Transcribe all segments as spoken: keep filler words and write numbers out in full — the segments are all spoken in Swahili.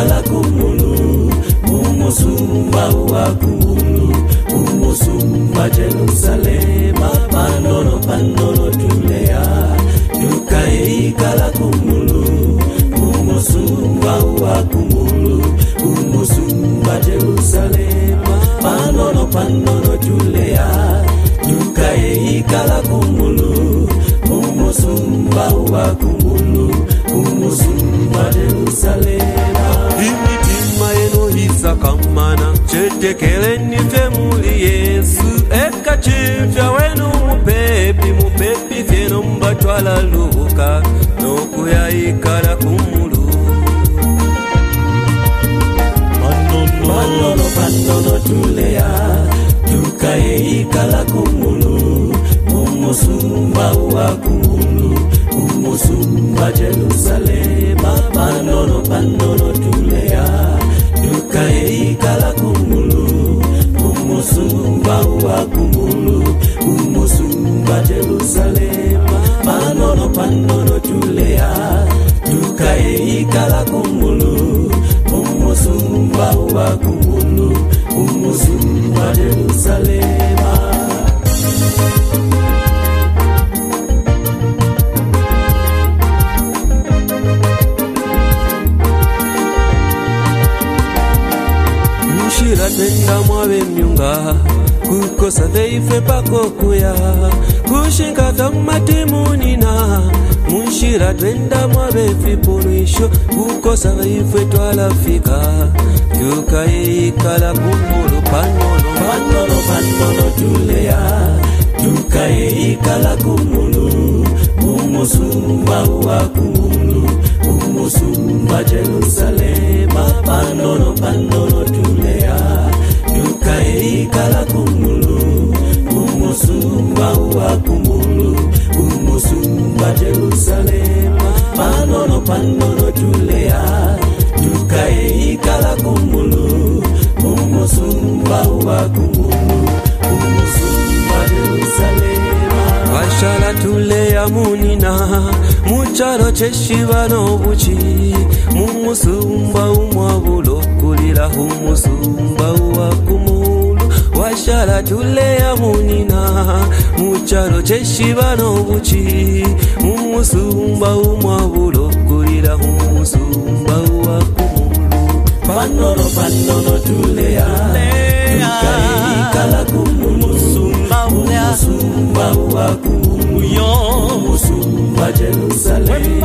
ikala kumulu umusumba wa kumulu umusumba Jerusalema panono panono tulea duka ikala kumulu umusumba wa kumulu umusumba Jerusalema panono panono tulea duka ikala kumulu umusumba wa kumulu umusumba Jerusalema imitima yenu hisa kamana chetekeleni fe muli Yesu eka chifya wenu mupepi mupepi fyeno mbatwala luka nokuya ikala kumulu panono panono tulea duka ikala kumulu umusumba wa kumulu umusumba Jerusalema panono panono tulea duka ikala kumulu umusumba wa kumulu umusumba Jerusalema panono panono tulea duka ikala kumulu umusumba wa kumulu umusumba Jerusalema Mushira twenda mwabe myunga kukosa veife pakokuya kushinga kamatemunina Mushira twenda mwabe fipunisho kukosa veife twalafika yuka ikala kumulu panono panono panono tulea yuka ikala kumulu umusumba wa kumulu umusumba Jerusalema panono panono tulea duka ikala kumulu umusumba wa kumulu umusumba Jerusalema panono panono tulea duka ikala kumulu umusumba wa kumulu umusumba Jerusalema washala tulea munina mucharo cheshiba nobuchi mumusumba umwabulo kulira umusumba wa kumulu washala tulea munina mucharo cheshiba nobuchi mumusumba umwabulo kulira umusumba wa kumulu panono panono tulea duka ikala kumulu umusumba wa kumulu umusumba Jerusalema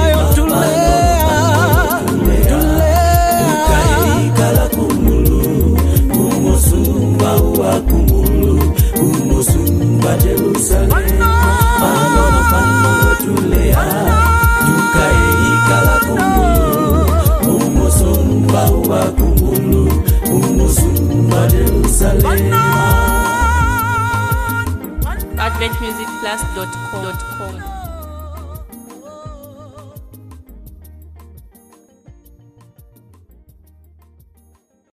panono duka ikala kumulu umusumba wa kumulu umusumba Jerusalema panono panono tulea duka ikala kumulu umusumba wa kumulu umusumba Jerusalema advent music plus dot com